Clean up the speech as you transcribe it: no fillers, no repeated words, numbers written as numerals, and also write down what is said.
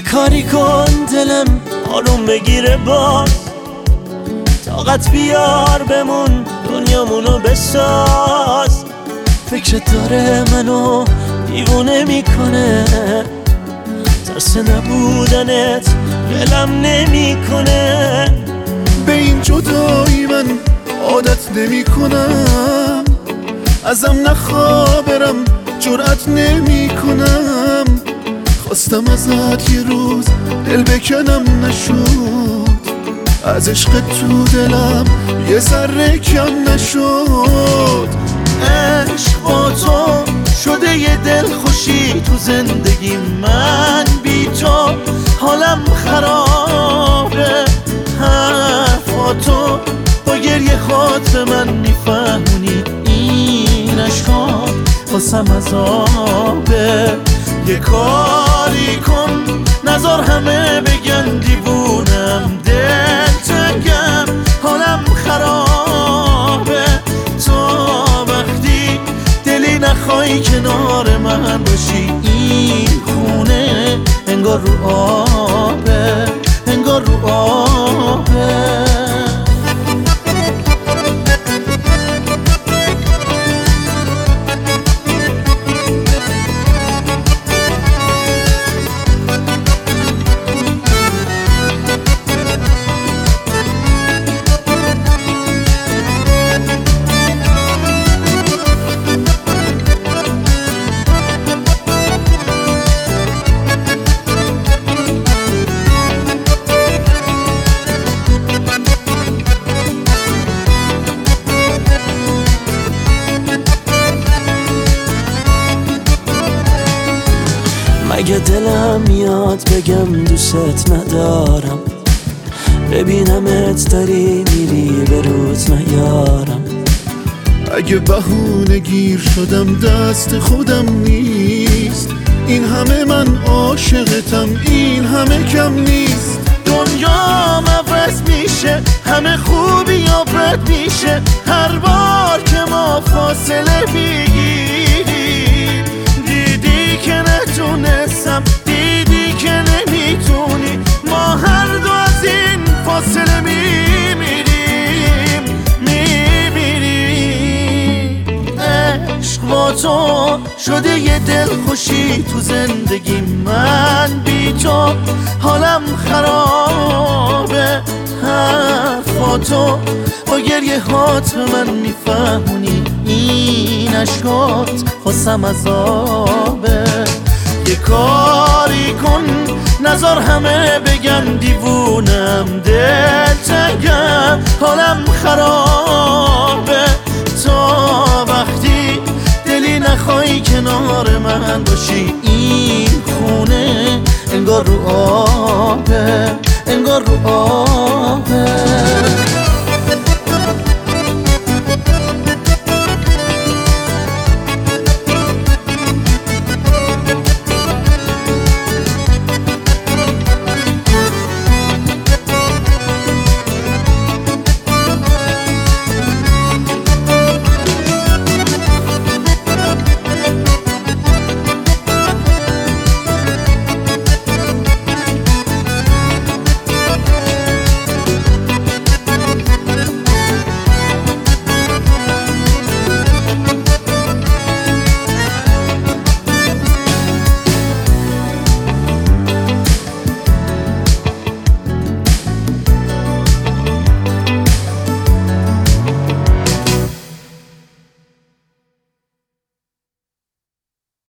یه کاری کن دلم آروم بگیره باز، طاقت بیار بمون دنیامونو بساز. فکرت داره منو دیوونه میکنه، ترس نبودنت ولم نمیکنه. به این جدایی من عادت نمی کنم، ازم نخوابرم جرأت نمی کنم. خواستم ازت یه روز دل بکنم نشد، از عشق تو دلم یه ذره کم نشد. عشق با تو شده یه دل خوشی تو زندگی من، بی تو حالم خرابه. حرفاتو با گریه خود به من میفهمونی، این عشقا واسم عذابه. یه کاری کن نذار همه بگن دیوونم، دل تنگم حالم خرابه. تا وقتی دلی نخوای کنار من باشی، این خونه انگار رو آبه، انگار رو آبه. مگه دلم میاد بگم دوست ندارم، ببینمت داری میری به روز نیارم. اگه بهونه گیر شدم دست خودم نیست، این همه من عاشقتم، این همه کم نیست. دنیام عوض میشه، همه خوبی یا بد میشه، هر بار که ما فاصله بگیریم. دیدی که نتونستم، دیدی که نمیتونی، ما هر دو از این فاصله میمیریم، میمیریم. عشق با تو شده یه دل خوشی تو زندگی من، بی تو حالم خرابه. حرفاتو با گریه هات به من میفهمونی، این عشقات واسم عذابه. یه کاری کن نذار همه بگن دیوونم، دل تنگم حالم خرابه. تا وقتی دلی نخوای کنار من باشی، این خونه انگار رو آبه، انگار رو آبه.